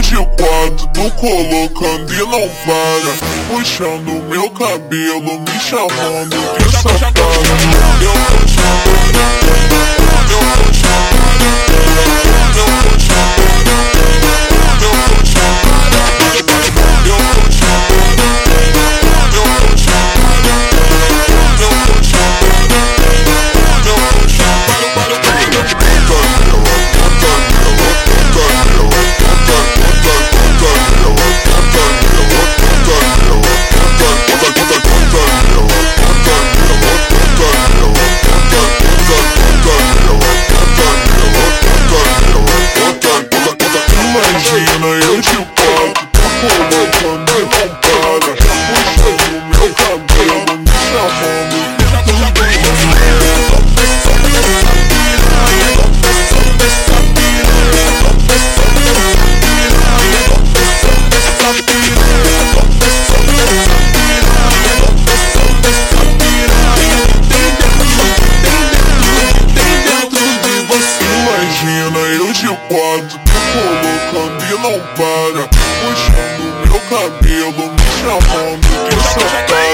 de quatro, tô colocando e não para, puxando meu cabelo, me chamando de safado. Eu tô chamando, eu tô chamando, eu tô chamando, eu tô chamando, eu tô chamando, eu tô chamando, eu tô chamando, eu tô chamando. Imagina eu de quatro, tô colocando e não para, puxando meu cabelo, me chamando de Imagina eu de quatro, tô colocando e não para, puxando meu cabelo, me chamando de safado.